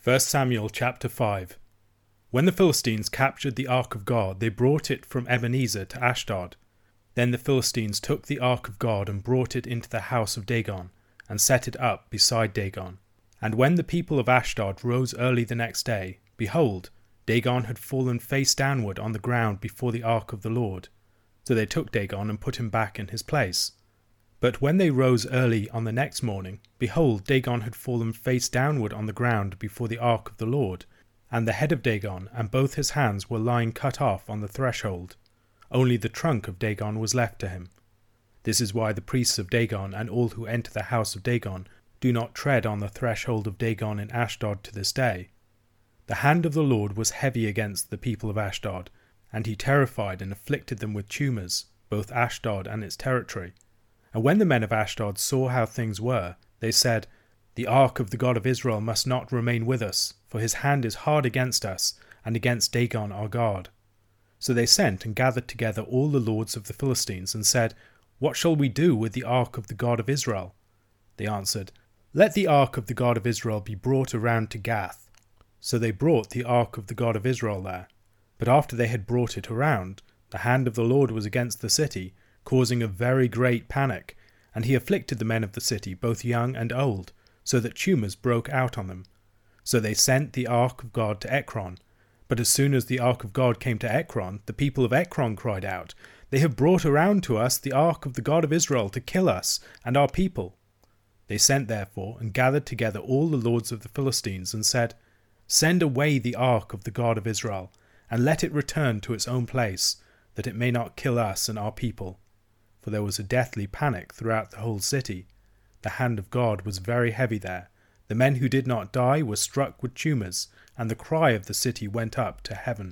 1 Samuel chapter 5. When the Philistines captured the ark of God, they brought it from Ebenezer to Ashdod. Then the Philistines took the ark of God and brought it into the house of Dagon, and set it up beside Dagon. And when the people of Ashdod rose early the next day, behold, Dagon had fallen face downward on the ground before the ark of the Lord. So they took Dagon and put him back in his place. But when they rose early on the next morning, behold, Dagon had fallen face downward on the ground before the ark of the Lord, and the head of Dagon and both his hands were lying cut off on the threshold. Only the trunk of Dagon was left to him. This is why the priests of Dagon and all who enter the house of Dagon do not tread on the threshold of Dagon in Ashdod to this day. The hand of the Lord was heavy against the people of Ashdod, and he terrified and afflicted them with tumours, both Ashdod and its territory. And when the men of Ashdod saw how things were, they said, "The ark of the God of Israel must not remain with us, for his hand is hard against us, and against Dagon our God." So they sent and gathered together all the lords of the Philistines, and said, "What shall we do with the ark of the God of Israel?" They answered, "Let the ark of the God of Israel be brought around to Gath." So they brought the ark of the God of Israel there. But after they had brought it around, the hand of the Lord was against the city, causing a very great panic, and he afflicted the men of the city, both young and old, so that tumours broke out on them. So they sent the ark of God to Ekron. But as soon as the ark of God came to Ekron, the people of Ekron cried out, "They have brought around to us the ark of the God of Israel to kill us and our people." They sent therefore and gathered together all the lords of the Philistines, and said, "Send away the ark of the God of Israel, and let it return to its own place, that it may not kill us and our people." For there was a deathly panic throughout the whole city. The hand of God was very heavy there. The men who did not die were struck with tumours, and the cry of the city went up to heaven.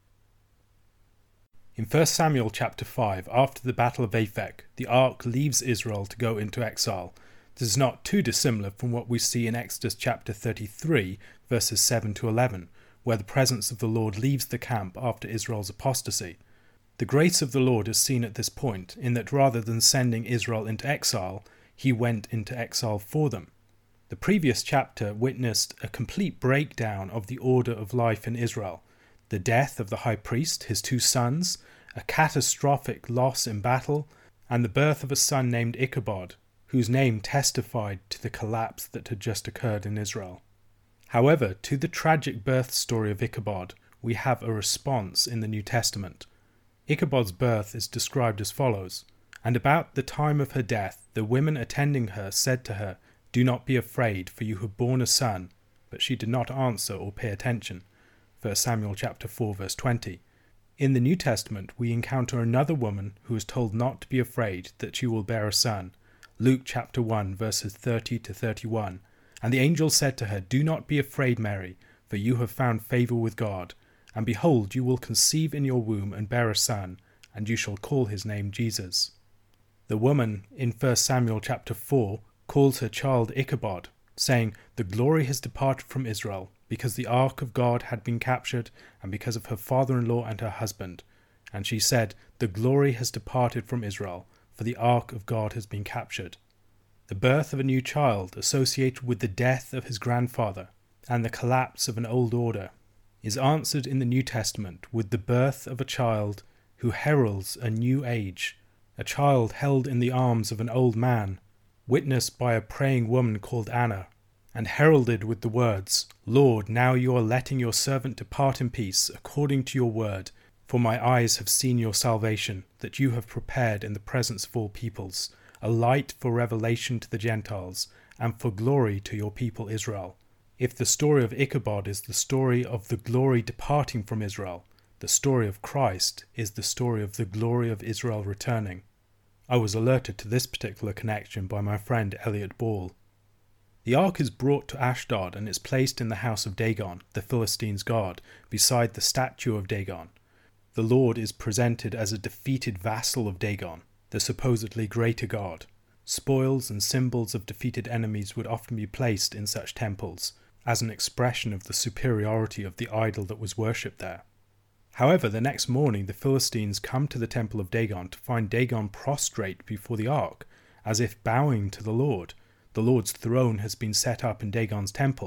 In 1 Samuel chapter 5, after the battle of Aphek, the ark leaves Israel to go into exile. This is not too dissimilar from what we see in Exodus chapter 33, verses 7 to 11, where the presence of the Lord leaves the camp after Israel's apostasy. The grace of the Lord is seen at this point, in that rather than sending Israel into exile, he went into exile for them. The previous chapter witnessed a complete breakdown of the order of life in Israel, the death of the high priest, his two sons, a catastrophic loss in battle, and the birth of a son named Ichabod, whose name testified to the collapse that had just occurred in Israel. However, to the tragic birth story of Ichabod, we have a response in the New Testament. Ichabod's birth is described as follows: "And about the time of her death, the women attending her said to her, 'Do not be afraid, for you have borne a son.' But she did not answer or pay attention." 1 Samuel chapter 4, verse 20. In the New Testament, we encounter another woman who is told not to be afraid, that she will bear a son. Luke chapter 1, verses 30 to 31. "And the angel said to her, 'Do not be afraid, Mary, for you have found favour with God. And behold, you will conceive in your womb and bear a son, and you shall call his name Jesus.'" The woman in 1 Samuel chapter 4 calls her child Ichabod, saying, "The glory has departed from Israel, because the ark of God had been captured, and because of her father-in-law and her husband." And she said, "The glory has departed from Israel, for the ark of God has been captured." The birth of a new child, associated with the death of his grandfather and the collapse of an old order, is answered in the New Testament with the birth of a child who heralds a new age, a child held in the arms of an old man, witnessed by a praying woman called Anna, and heralded with the words, "Lord, now you are letting your servant depart in peace, according to your word, for my eyes have seen your salvation, that you have prepared in the presence of all peoples, a light for revelation to the Gentiles, and for glory to your people Israel." If the story of Ichabod is the story of the glory departing from Israel, the story of Christ is the story of the glory of Israel returning. I was alerted to this particular connection by my friend Elliot Ball. The ark is brought to Ashdod and is placed in the house of Dagon, the Philistines' god, beside the statue of Dagon. The Lord is presented as a defeated vassal of Dagon, the supposedly greater god. Spoils and symbols of defeated enemies would often be placed in such temples, as an expression of the superiority of the idol that was worshipped there. However, the next morning the Philistines come to the temple of Dagon to find Dagon prostrate before the ark, as if bowing to the Lord. The Lord's throne has been set up in Dagon's temple,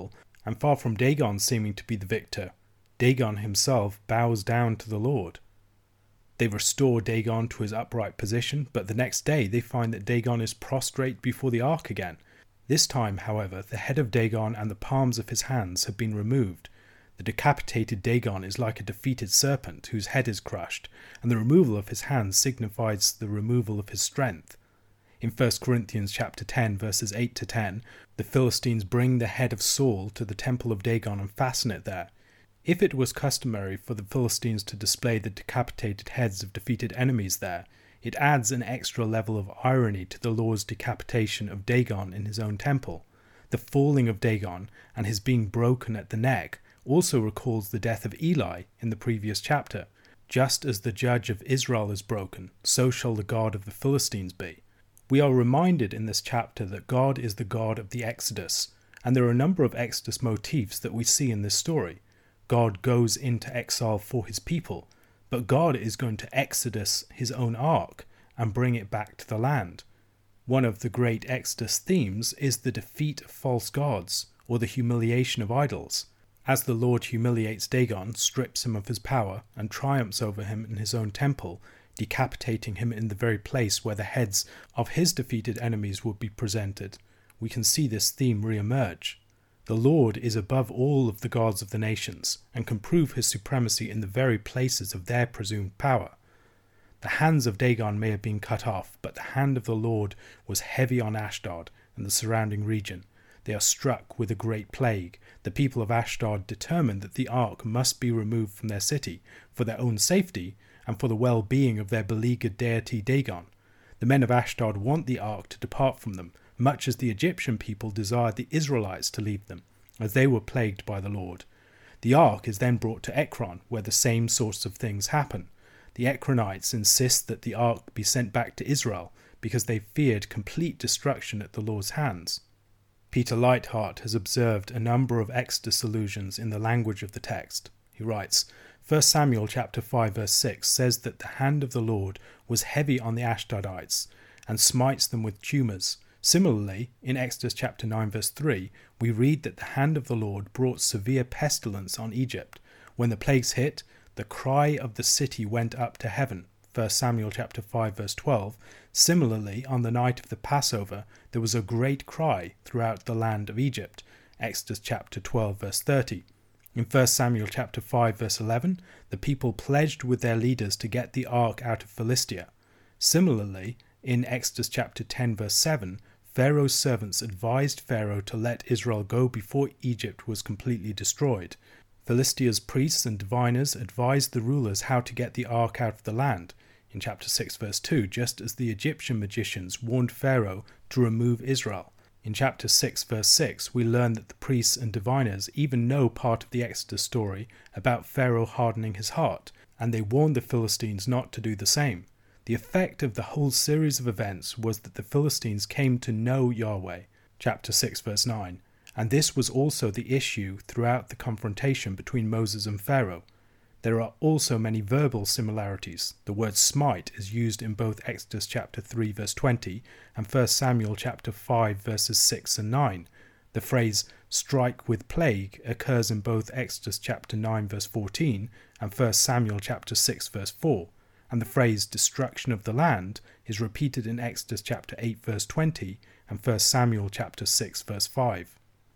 and far from Dagon seeming to be the victor, Dagon himself bows down to the Lord. They restore Dagon to his upright position, but the next day they find that Dagon is prostrate before the ark again. This time, however, the head of Dagon and the palms of his hands have been removed. The decapitated Dagon is like a defeated serpent whose head is crushed, and the removal of his hands signifies the removal of his strength. In 1 Corinthians chapter 10, verses 8 to 10, the Philistines bring the head of Saul to the temple of Dagon and fasten it there. If it was customary for the Philistines to display the decapitated heads of defeated enemies there, it adds an extra level of irony to the Lord's decapitation of Dagon in his own temple. The falling of Dagon and his being broken at the neck also recalls the death of Eli in the previous chapter. Just as the judge of Israel is broken, so shall the God of the Philistines be. We are reminded in this chapter that God is the God of the Exodus, and there are a number of Exodus motifs that we see in this story. God goes into exile for his people, but God is going to exodus his own ark and bring it back to the land. One of the great Exodus themes is the defeat of false gods, or the humiliation of idols. As the Lord humiliates Dagon, strips him of his power, and triumphs over him in his own temple, decapitating him in the very place where the heads of his defeated enemies would be presented, we can see this theme re-emerge. The Lord is above all of the gods of the nations, and can prove his supremacy in the very places of their presumed power. The hands of Dagon may have been cut off, but the hand of the Lord was heavy on Ashdod and the surrounding region. They are struck with a great plague. The people of Ashdod determine that the ark must be removed from their city, for their own safety, and for the well-being of their beleaguered deity Dagon. The men of Ashdod want the ark to depart from them, much as the Egyptian people desired the Israelites to leave them, as they were plagued by the Lord. The ark is then brought to Ekron, where the same sorts of things happen. The Ekronites insist that the ark be sent back to Israel, because they feared complete destruction at the Lord's hands. Peter Leithart has observed a number of Exodus allusions in the language of the text. He writes, 1 Samuel chapter 5 verse 6 says that the hand of the Lord was heavy on the Ashdodites, and smites them with tumors. Similarly, in Exodus chapter 9 verse 3, we read that the hand of the Lord brought severe pestilence on Egypt. When the plagues hit, the cry of the city went up to heaven. 1 Samuel chapter 5 verse 12. Similarly, on the night of the Passover, there was a great cry throughout the land of Egypt. Exodus chapter 12 verse 30. In 1 Samuel chapter 5 verse 11, the people pledged with their leaders to get the ark out of Philistia. Similarly, in Exodus chapter 10 verse 7, Pharaoh's servants advised Pharaoh to let Israel go before Egypt was completely destroyed. Philistia's priests and diviners advised the rulers how to get the ark out of the land, in chapter 6 verse 2, just as the Egyptian magicians warned Pharaoh to remove Israel. In chapter 6 verse 6, we learn that the priests and diviners even know part of the Exodus story about Pharaoh hardening his heart, and they warned the Philistines not to do the same. The effect of the whole series of events was that the Philistines came to know Yahweh, chapter 6 verse 9, and this was also the issue throughout the confrontation between Moses and Pharaoh. There are also many verbal similarities. The word smite is used in both Exodus chapter 3 verse 20 and 1 Samuel chapter 5 verses 6 and 9. The phrase strike with plague occurs in both Exodus chapter 9 verse 14 and 1 Samuel chapter 6 verse 4. And the phrase destruction of the land is repeated in Exodus chapter 8 verse 20 and 1 Samuel chapter 6 verse 5.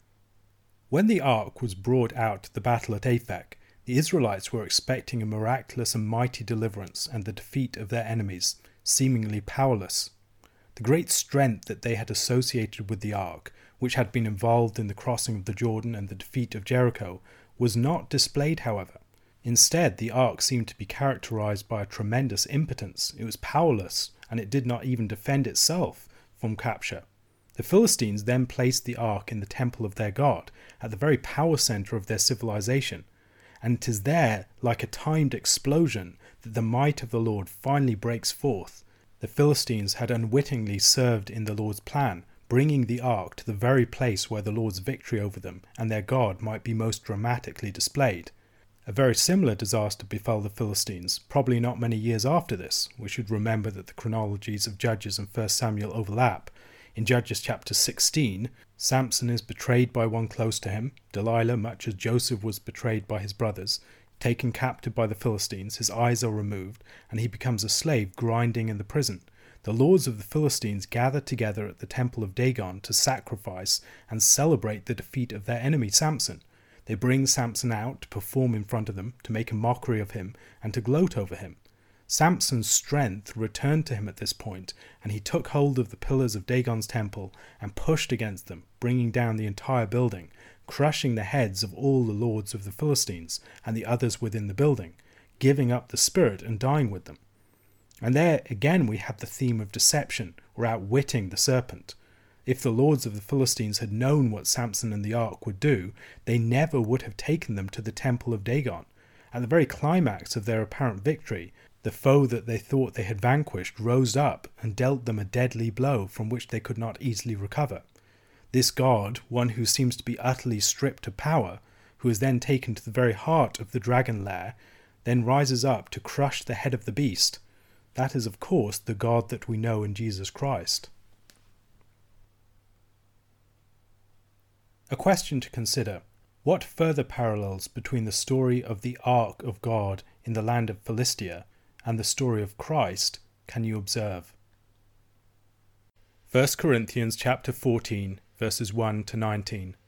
When the ark was brought out to the battle at Aphek, the Israelites were expecting a miraculous and mighty deliverance and the defeat of their enemies, seemingly powerless. The great strength that they had associated with the ark, which had been involved in the crossing of the Jordan and the defeat of Jericho, was not displayed, however. Instead, the ark seemed to be characterized by a tremendous impotence. It was powerless, and it did not even defend itself from capture. The Philistines then placed the ark in the temple of their god, at the very power center of their civilization, and it is there, like a timed explosion, that the might of the Lord finally breaks forth. The Philistines had unwittingly served in the Lord's plan, bringing the ark to the very place where the Lord's victory over them and their God might be most dramatically displayed. A very similar disaster befell the Philistines, probably not many years after this. We should remember that the chronologies of Judges and 1 Samuel overlap. In Judges chapter 16, Samson is betrayed by one close to him, Delilah, much as Joseph was betrayed by his brothers. Taken captive by the Philistines, his eyes are removed, and he becomes a slave grinding in the prison. The lords of the Philistines gather together at the temple of Dagon to sacrifice and celebrate the defeat of their enemy Samson. They bring Samson out to perform in front of them, to make a mockery of him, and to gloat over him. Samson's strength returned to him at this point, and he took hold of the pillars of Dagon's temple and pushed against them, bringing down the entire building, crushing the heads of all the lords of the Philistines and the others within the building, giving up the spirit and dying with them. And there again we have the theme of deception, or outwitting the serpent. If the lords of the Philistines had known what Samson and the ark would do, they never would have taken them to the temple of Dagon. At the very climax of their apparent victory, the foe that they thought they had vanquished rose up and dealt them a deadly blow from which they could not easily recover. This god, one who seems to be utterly stripped of power, who is then taken to the very heart of the dragon lair, then rises up to crush the head of the beast. That is, of course, the God that we know in Jesus Christ. A question to consider. What further parallels between the story of the Ark of God in the land of Philistia and the story of Christ can you observe? 1 Corinthians chapter 14, verses 1 to 19.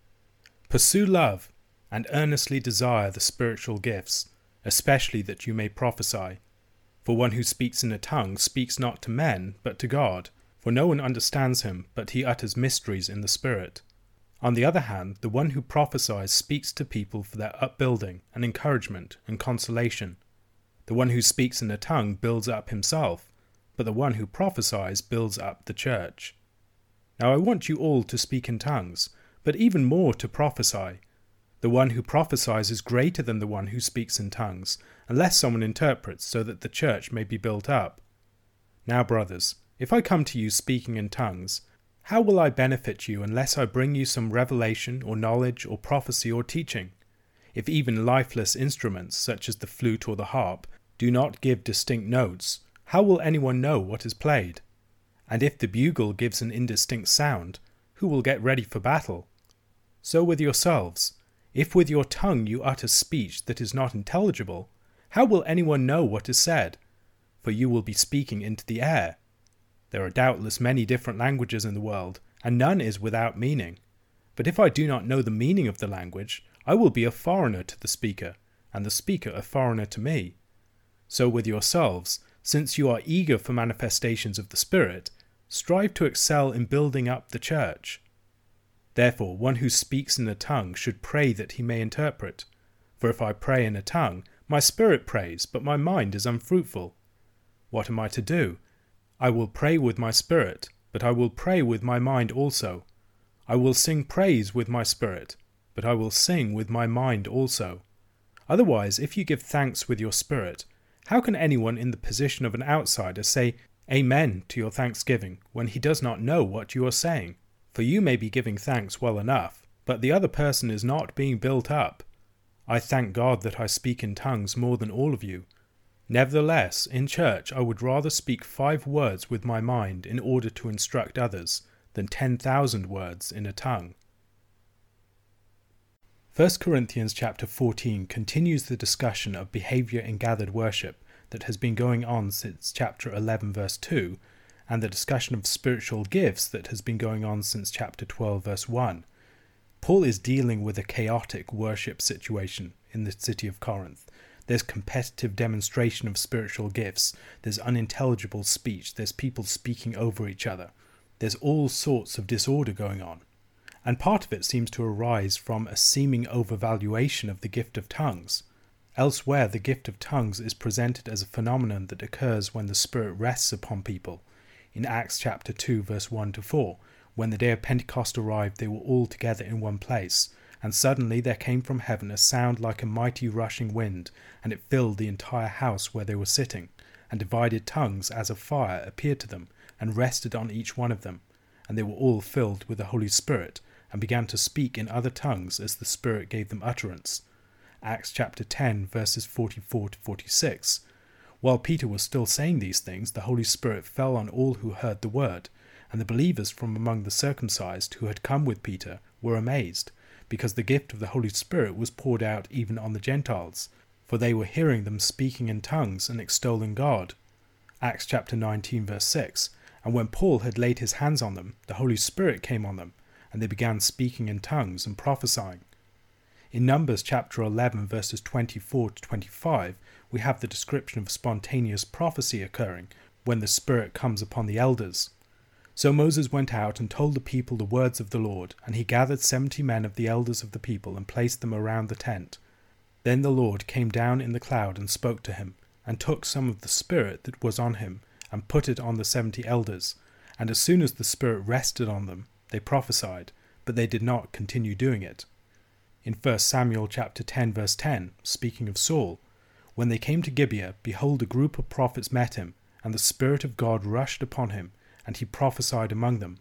Pursue love, and earnestly desire the spiritual gifts, especially that you may prophesy. For one who speaks in a tongue speaks not to men, but to God, for no one understands him, but he utters mysteries in the Spirit. On the other hand, the one who prophesies speaks to people for their upbuilding and encouragement and consolation. The one who speaks in a tongue builds up himself, but the one who prophesies builds up the church. Now I want you all to speak in tongues, but even more to prophesy. The one who prophesies is greater than the one who speaks in tongues, unless someone interprets, so that the church may be built up. Now, brothers, if I come to you speaking in tongues, how will I benefit you unless I bring you some revelation or knowledge or prophecy or teaching? If even lifeless instruments, such as the flute or the harp, do not give distinct notes, how will anyone know what is played? And if the bugle gives an indistinct sound, who will get ready for battle? So with yourselves, if with your tongue you utter speech that is not intelligible, how will anyone know what is said? For you will be speaking into the air. There are doubtless many different languages in the world, and none is without meaning. But if I do not know the meaning of the language, I will be a foreigner to the speaker, and the speaker a foreigner to me. So with yourselves, since you are eager for manifestations of the Spirit, strive to excel in building up the church. Therefore, one who speaks in a tongue should pray that he may interpret. For if I pray in a tongue, my spirit prays, but my mind is unfruitful. What am I to do? I will pray with my spirit, but I will pray with my mind also. I will sing praise with my spirit, but I will sing with my mind also. Otherwise, if you give thanks with your spirit, how can anyone in the position of an outsider say Amen to your thanksgiving when he does not know what you are saying? For you may be giving thanks well enough, but the other person is not being built up. I thank God that I speak in tongues more than all of you. Nevertheless, in church I would rather speak 5 words with my mind in order to instruct others than 10,000 words in a tongue. 1 Corinthians chapter 14 continues the discussion of behaviour in gathered worship that has been going on since chapter 11 verse 2, and the discussion of spiritual gifts that has been going on since chapter 12 verse 1. Paul is dealing with a chaotic worship situation in the city of Corinth. There's competitive demonstration of spiritual gifts, there's unintelligible speech, there's people speaking over each other. There's all sorts of disorder going on. And part of it seems to arise from a seeming overvaluation of the gift of tongues. Elsewhere, the gift of tongues is presented as a phenomenon that occurs when the Spirit rests upon people. In Acts chapter 2 verse 1 to 4, when the day of Pentecost arrived, they were all together in one place. And suddenly there came from heaven a sound like a mighty rushing wind, and it filled the entire house where they were sitting. And divided tongues as of fire appeared to them, and rested on each one of them. And they were all filled with the Holy Spirit, and began to speak in other tongues as the Spirit gave them utterance. Acts chapter 10 verses 44 to 46. While Peter was still saying these things, the Holy Spirit fell on all who heard the word. and the believers from among the circumcised who had come with Peter were amazed, because the gift of the Holy Spirit was poured out even on the Gentiles, for they were hearing them speaking in tongues and extolling God. Acts chapter 19 verse 6. And when Paul had laid his hands on them, the Holy Spirit came on them, and they began speaking in tongues and prophesying. In Numbers chapter 11 verses 24 to 25, we have the description of spontaneous prophecy occurring when the Spirit comes upon the elders. So Moses went out and told the people the words of the Lord, and he gathered 70 men of the elders of the people and placed them around the tent. Then the Lord came down in the cloud and spoke to him, and took some of the Spirit that was on him, and put it on the 70 elders. And as soon as the Spirit rested on them, they prophesied, but they did not continue doing it. In 1 Samuel chapter 10 verse 10, speaking of Saul, when they came to Gibeah, behold, a group of prophets met him, and the Spirit of God rushed upon him, and he prophesied among them.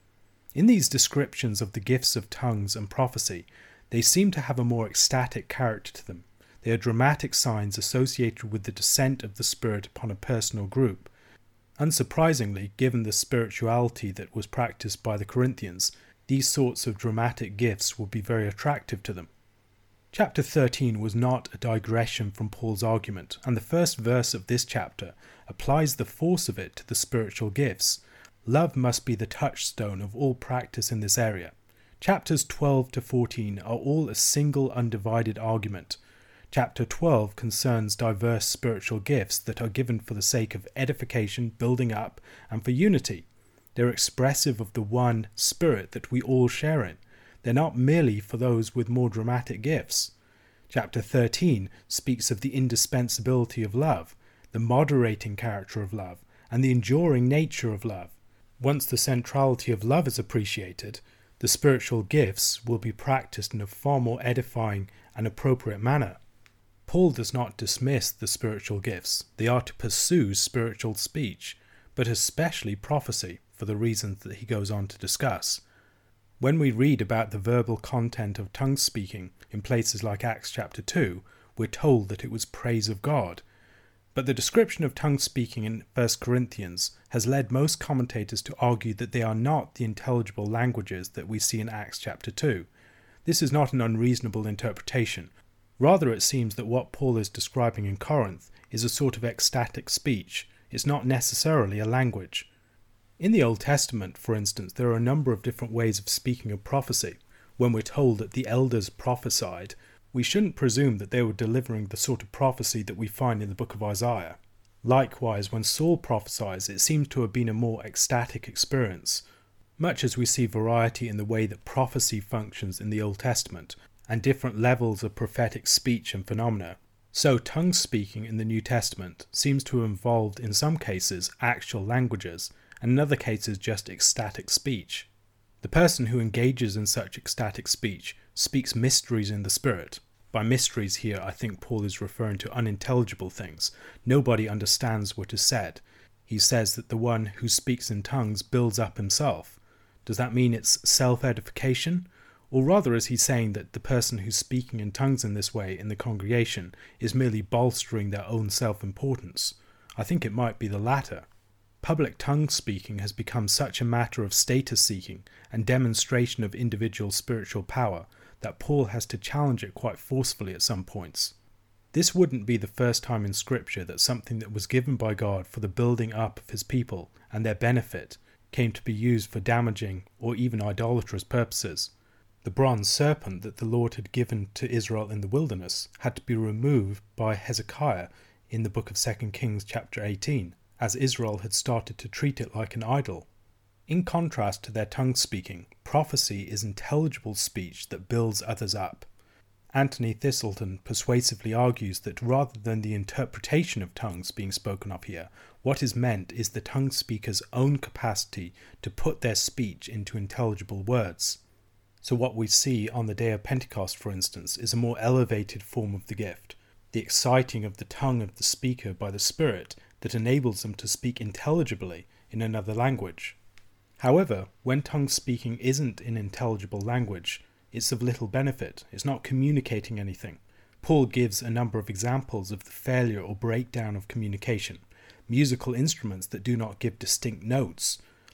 In these descriptions of the gifts of tongues and prophecy, they seem to have a more ecstatic character to them. They are dramatic signs associated with the descent of the Spirit upon a personal group. Unsurprisingly, given the spirituality that was practiced by the Corinthians, these sorts of dramatic gifts would be very attractive to them. Chapter 13 was not a digression from Paul's argument, and the first verse of this chapter applies the force of it to the spiritual gifts. Love must be the touchstone of all practice in this area. Chapters 12 to 14 are all a single undivided argument. Chapter 12 concerns diverse spiritual gifts that are given for the sake of edification, building up, and for unity. They're expressive of the one Spirit that we all share in. They're not merely for those with more dramatic gifts. Chapter 13 speaks of the indispensability of love, the moderating character of love, and the enduring nature of love. Once the centrality of love is appreciated, the spiritual gifts will be practiced in a far more edifying and appropriate manner. Paul does not dismiss the spiritual gifts. They are to pursue spiritual speech, but especially prophecy, for the reasons that he goes on to discuss. When we read about the verbal content of tongue speaking in places like Acts chapter 2, we're told that it was praise of God. But the description of tongue speaking in 1 Corinthians has led most commentators to argue that they are not the intelligible languages that we see in Acts chapter 2. This is not an unreasonable interpretation. Rather, it seems that what Paul is describing in Corinth is a sort of ecstatic speech. It's not necessarily a language. In the Old Testament, for instance, there are a number of different ways of speaking of prophecy. When we're told that the elders prophesied, we shouldn't presume that they were delivering the sort of prophecy that we find in the book of Isaiah. Likewise, when Saul prophesies, it seems to have been a more ecstatic experience. Much as we see variety in the way that prophecy functions in the Old Testament, and different levels of prophetic speech and phenomena, so tongue speaking in the New Testament seems to have involved in some cases actual languages, and in other cases just ecstatic speech. The person who engages in such ecstatic speech speaks mysteries in the Spirit. By mysteries here, I think Paul is referring to unintelligible things. Nobody understands what is said. He says that the one who speaks in tongues builds up himself. Does that mean it's self-edification? Or rather, is he saying that the person who's speaking in tongues in this way in the congregation is merely bolstering their own self-importance? I think it might be the latter. Public tongue speaking has become such a matter of status seeking and demonstration of individual spiritual power that Paul has to challenge it quite forcefully at some points. This wouldn't be the first time in Scripture that something that was given by God for the building up of his people and their benefit came to be used for damaging or even idolatrous purposes. The bronze serpent that the Lord had given to Israel in the wilderness had to be removed by Hezekiah in the book of 2 Kings chapter 18, as Israel had started to treat it like an idol. In contrast to their tongue speaking, prophecy is intelligible speech that builds others up. Anthony Thistleton persuasively argues that rather than the interpretation of tongues being spoken of here, what is meant is the tongue speaker's own capacity to put their speech into intelligible words. So what we see on the day of Pentecost, for instance, is a more elevated form of the gift, the exciting of the tongue of the speaker by the Spirit that enables them to speak intelligibly in another language. However, when tongue speaking isn't in intelligible language, it's of little benefit. It's not communicating anything. Paul gives a number of examples of the failure or breakdown of communication. Musical instruments that do not give distinct notes,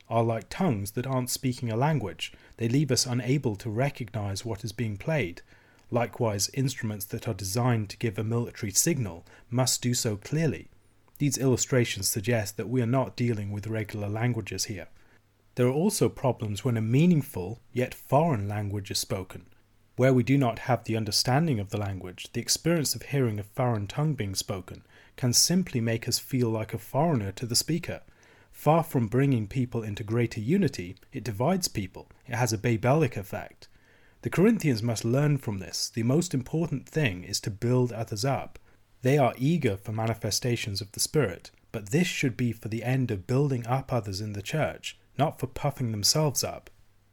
are like tongues that aren't speaking a language. They leave us unable to recognize what is being played. Likewise, instruments that are designed to give a military signal must do so clearly. These illustrations suggest that we are not dealing with regular languages here. There are also problems when a meaningful, yet foreign language is spoken. Where we do not have the understanding of the language, the experience of hearing a foreign tongue being spoken can simply make us feel like a foreigner to the speaker. Far from bringing people into greater unity, it divides people. It has a Babelic effect. The Corinthians must learn from this. The most important thing is to build others up. They are eager for manifestations of the Spirit, but this should be for the end of building up others in the church, not for puffing themselves up.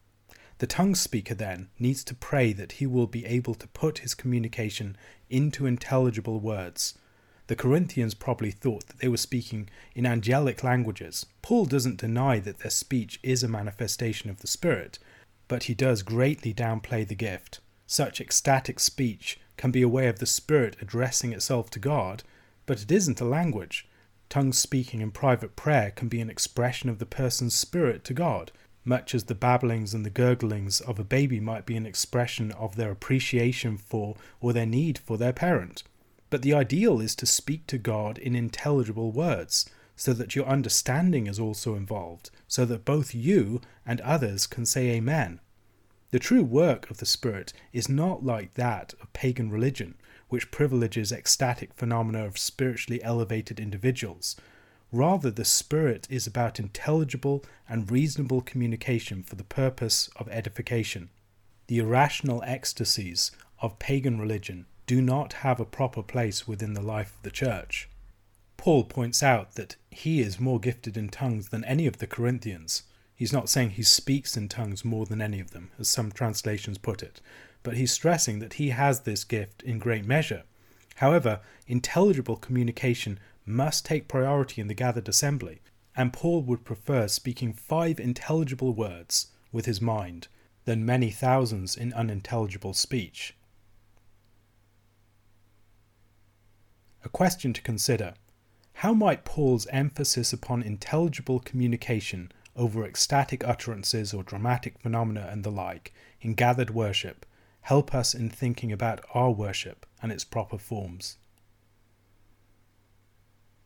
The tongue speaker then needs to pray that he will be able to put his communication into intelligible words. The Corinthians probably thought that they were speaking in angelic languages. Paul doesn't deny that their speech is a manifestation of the Spirit, but he does greatly downplay the gift. Such ecstatic speech can be a way of the Spirit addressing itself to God, but it isn't a language. Tongue speaking in private prayer can be an expression of the person's spirit to God, much as the babblings and the gurglings of a baby might be an expression of their appreciation for or their need for their parent. But the ideal is to speak to God in intelligible words, so that your understanding is also involved, so that both you and others can say Amen. The true work of the Spirit is not like that of pagan religion, which privileges ecstatic phenomena of spiritually elevated individuals. Rather, the Spirit is about intelligible and reasonable communication for the purpose of edification. The irrational ecstasies of pagan religion do not have a proper place within the life of the church. Paul points out that he is more gifted in tongues than any of the Corinthians. He's not saying he speaks in tongues more than any of them, as some translations put it, but he's stressing that he has this gift in great measure. However, intelligible communication must take priority in the gathered assembly, and Paul would prefer speaking 5 intelligible words with his mind than many thousands in unintelligible speech. A question to consider: how might Paul's emphasis upon intelligible communication over ecstatic utterances or dramatic phenomena and the like in gathered worship help us in thinking about our worship and its proper forms?